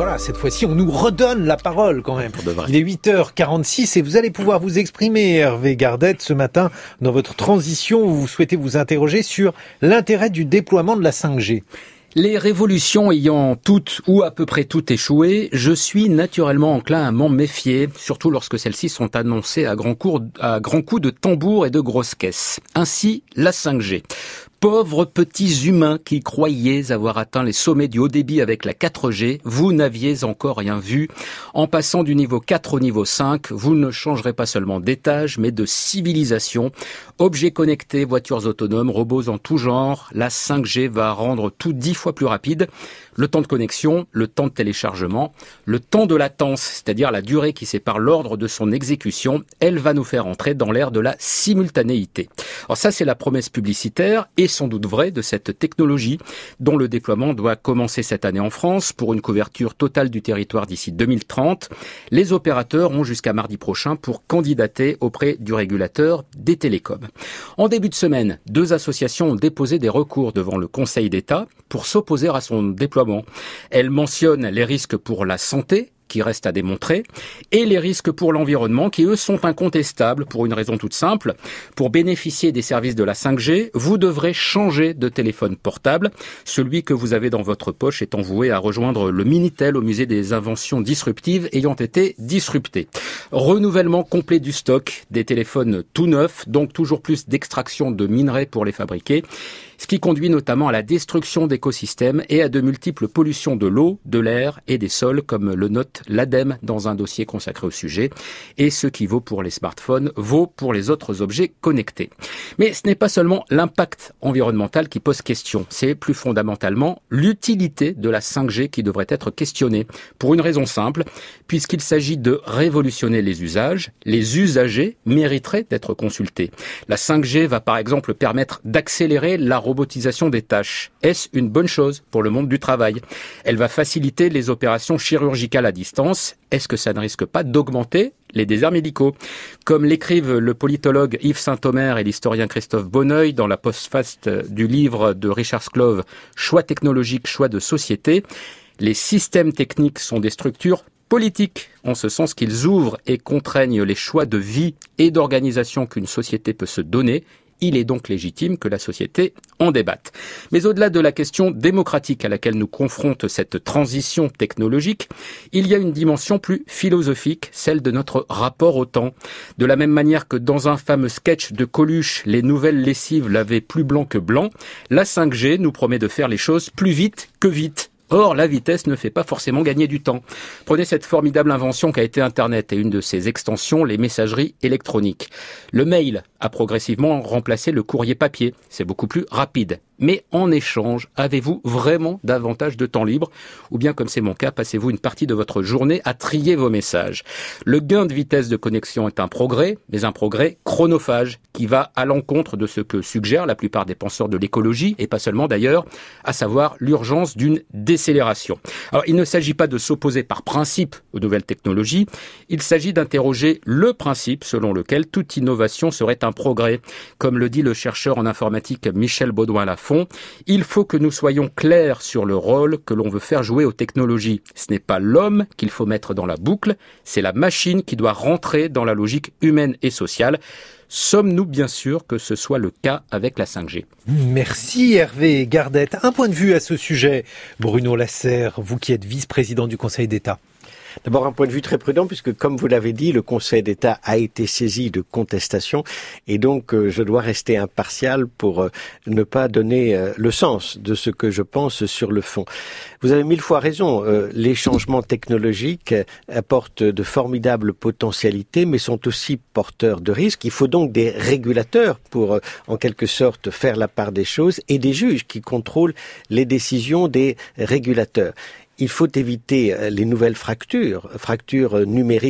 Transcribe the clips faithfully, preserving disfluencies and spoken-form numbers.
voilà, cette fois-ci, on nous redonne la parole quand même. Il est huit heures quarante-six et vous allez pouvoir vous exprimer, Hervé Gardette, ce matin, dans votre transition où vous souhaitez vous interroger sur l'intérêt du déploiement de la cinq G. Les révolutions ayant toutes ou à peu près toutes échoué, je suis naturellement enclin à m'en méfier, surtout lorsque celles-ci sont annoncées à grands coups, à grands coups de tambour et de grosses caisses. Ainsi, la cinq G. Pauvres petits humains qui croyaient avoir atteint les sommets du haut débit avec la quatre G, vous n'aviez encore rien vu. En passant du niveau quatre au niveau cinq, vous ne changerez pas seulement d'étage, mais de civilisation. Objets connectés, voitures autonomes, robots en tout genre, la cinq G va rendre tout dix fois plus rapide. Le temps de connexion, le temps de téléchargement, le temps de latence, c'est-à-dire la durée qui sépare l'ordre de son exécution, elle va nous faire entrer dans l'ère de la simultanéité. Alors ça, c'est la promesse publicitaire et sans doute vraie de cette technologie dont le déploiement doit commencer cette année en France pour une couverture totale du territoire d'ici deux mille trente. Les opérateurs ont jusqu'à mardi prochain pour candidater auprès du régulateur des télécoms. En début de semaine, deux associations ont déposé des recours devant le Conseil d'État pour s'opposer à son déploiement. Elles mentionnent les risques pour la santé, qui reste à démontrer, et les risques pour l'environnement qui, eux, sont incontestables pour une raison toute simple. Pour bénéficier des services de la cinq G, vous devrez changer de téléphone portable. Celui que vous avez dans votre poche étant voué à rejoindre le Minitel au musée des inventions disruptives ayant été disrupté. Renouvellement complet du stock, des téléphones tout neufs, donc toujours plus d'extraction de minerais pour les fabriquer, ce qui conduit notamment à la destruction d'écosystèmes et à de multiples pollutions de l'eau, de l'air et des sols, comme le note l'ADEME dans un dossier consacré au sujet. Et ce qui vaut pour les smartphones vaut pour les autres objets connectés. Mais ce n'est pas seulement l'impact environnemental qui pose question, c'est plus fondamentalement l'utilité de la cinq G qui devrait être questionnée, pour une raison simple, puisqu'il s'agit de révolutionner les usages, les usagers mériteraient d'être consultés. La cinq G va par exemple permettre d'accélérer la robotisation des tâches. Est-ce une bonne chose pour le monde du travail? Elle va faciliter les opérations chirurgicales à distance. Est-ce que ça ne risque pas d'augmenter les déserts médicaux? Comme l'écrivent le politologue Yves Saint-Omer et l'historien Christophe Bonneuil dans la postface du livre de Richard Sclove, Choix technologiques, choix de société, les systèmes techniques sont des structures politiques, en ce sens qu'ils ouvrent et contraignent les choix de vie et d'organisation qu'une société peut se donner. Il est donc légitime que la société en débatte. Mais au-delà de la question démocratique à laquelle nous confronte cette transition technologique, il y a une dimension plus philosophique, celle de notre rapport au temps. De la même manière que dans un fameux sketch de Coluche, les nouvelles lessives lavaient plus blanc que blanc, la cinq G nous promet de faire les choses plus vite que vite. Or, la vitesse ne fait pas forcément gagner du temps. Prenez cette formidable invention qu'a été Internet et une de ses extensions, les messageries électroniques. Le mail a progressivement remplacé le courrier papier. C'est beaucoup plus rapide. Mais en échange, avez-vous vraiment davantage de temps libre? Ou bien, comme c'est mon cas, passez-vous une partie de votre journée à trier vos messages? Le gain de vitesse de connexion est un progrès, mais un progrès chronophage, qui va à l'encontre de ce que suggèrent la plupart des penseurs de l'écologie, et pas seulement d'ailleurs, à savoir l'urgence d'une décélération. Alors, il ne s'agit pas de s'opposer par principe aux nouvelles technologies, il s'agit d'interroger le principe selon lequel toute innovation serait un progrès. Comme le dit le chercheur en informatique Michel Baudouin-Lafont, il faut que nous soyons clairs sur le rôle que l'on veut faire jouer aux technologies. Ce n'est pas l'homme qu'il faut mettre dans la boucle, c'est la machine qui doit rentrer dans la logique humaine et sociale. Sommes-nous bien sûr que ce soit le cas avec la cinq G? Merci Hervé Gardette. Un point de vue à ce sujet, Bruno Lasserre, vous qui êtes vice-président du Conseil d'État. D'abord, un point de vue très prudent, puisque, comme vous l'avez dit, le Conseil d'État a été saisi de contestation, et donc euh, je dois rester impartial pour euh, ne pas donner euh, le sens de ce que je pense sur le fond. Vous avez mille fois raison, euh, les changements technologiques apportent de formidables potentialités, mais sont aussi porteurs de risques. Il faut donc des régulateurs pour, euh, en quelque sorte, faire la part des choses, et des juges qui contrôlent les décisions des régulateurs. Il faut éviter les nouvelles fractures, fractures numériques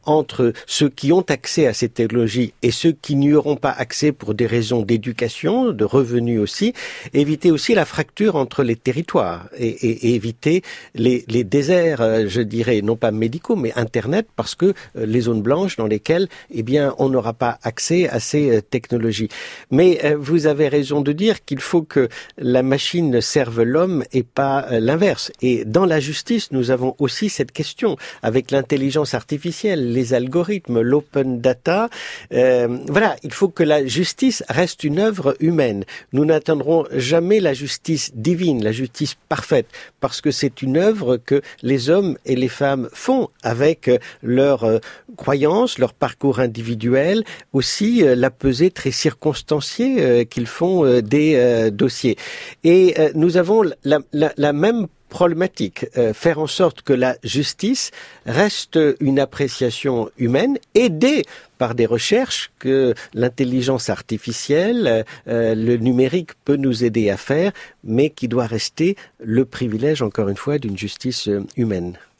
entre ceux qui ont accès à ces technologies et ceux qui n'y auront pas accès pour des raisons d'éducation, de revenus aussi, éviter aussi la fracture entre les territoires et, et, et éviter les, les déserts, euh, je dirais, non pas médicaux, mais Internet, parce que euh, les zones blanches dans lesquelles, eh bien, on n'aura pas accès à ces euh, technologies. Mais euh, vous avez raison de dire qu'il faut que la machine serve l'homme et pas euh, l'inverse. Et dans la justice, nous avons aussi cette question avec l'intelligence artificielle, les algorithmes, l'open data. Euh, voilà, il faut que la justice reste une œuvre humaine. Nous n'atteindrons jamais la justice divine, la justice parfaite, parce que c'est une œuvre que les hommes et les femmes font avec leurs euh, croyances, leur parcours individuel, aussi euh, la pesée très circonstanciée euh, qu'ils font euh, des euh, dossiers. Et euh, nous avons la, la, la même problématique, euh, faire en sorte que la justice reste une appréciation humaine, aidée par des recherches que l'intelligence artificielle, euh, le numérique peut nous aider à faire, mais qui doit rester le privilège, encore une fois, d'une justice euh, humaine.